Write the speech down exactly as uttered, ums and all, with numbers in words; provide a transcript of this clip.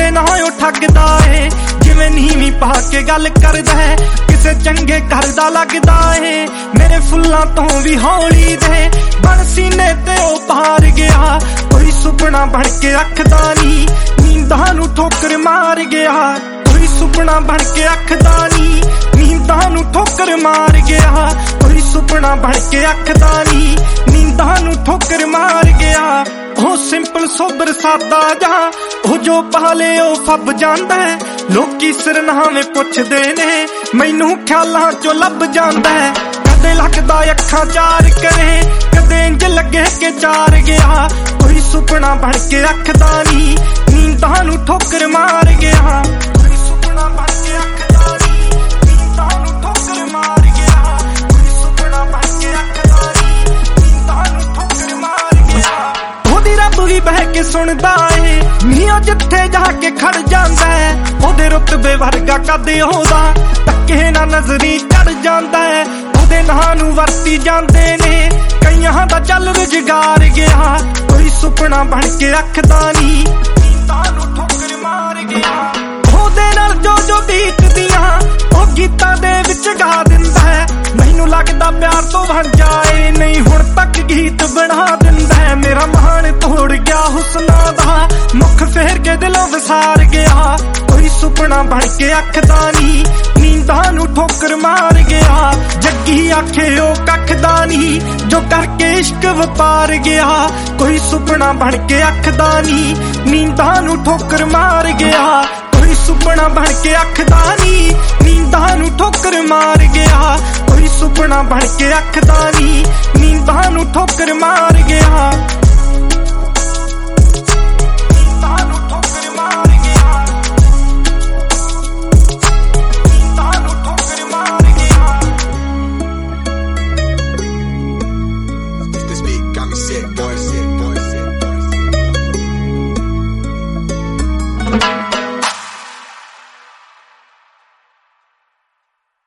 मेरे ना ओ ठगदा है, जिवें नीवी पा के गल करदा है, किसे चंगे घर दा लगदा है। मेरे फुल्लां तो भी हौली दे बन सीने ते ओ पार गया, कोई सुपना बन के अखदा नी, नींदां नू ठोकर मार गया। कोई सुपना बन के अखदा नी, नींदां नू ठोकर मार गया। कोई सुपना बन के अखदा नी, नींदां नू ठोकर मार गया। ओ सिंपल सोबर सादा जा ओ जो पाले ओ फब जांदा है, लोकी सिरनावे पुछदे ने मैनू ख्यालां चो लब जांदा है। कदे लगदा अखां चार करे, कदे इंज लगे के चार गया। कोई सुपना बन के अखदा नी, नींदां नू ठोकर मार गया। कोई सुपना बन के अखदा नी, नींदां नू ठोकर मार गया। कोई सुपना बन के अखदा नी, नींदां नू ठोकर मार गया। ओदी रब भी बह के सुनदा है, मियां जिथे जाके खड़ जांदा है। ओदे रुतबे वर्गा कदे ओदा धक्के ना नजरी चढ़ जांदा है। ओदे नां नू वरती जांदे ने कईयां दा चल रुजगार गया। कोई सुपना बन के अखदा नी, नींदां नू ठोकर मार गया। ओदे नाल जो जो बीतदियां ओ गीतां दे विच गा दिंदा है। मैनू लगदा प्यार तो वंजाए नहीं, हुण तक गीत बना दिंदा है। मेरा मान तोड़ गया हुस्ना दा, मुख फेर के दिलों विसार गया। कोई सुपना बन के अखदा नी, नींदां नू ठोकर मार गया। जग्गी आखे ओ कखदा नी, जो करके इश्क वपार गया। कोई सुपना बन के अखदा नी, नींदां नू ठोकर मार गया। कोई सुपना बन के अखदा नी, नींदां नू ठोकर मार गया। कोई सुपना बन के अखदा नी, नींदां नू ठोकर मार गया।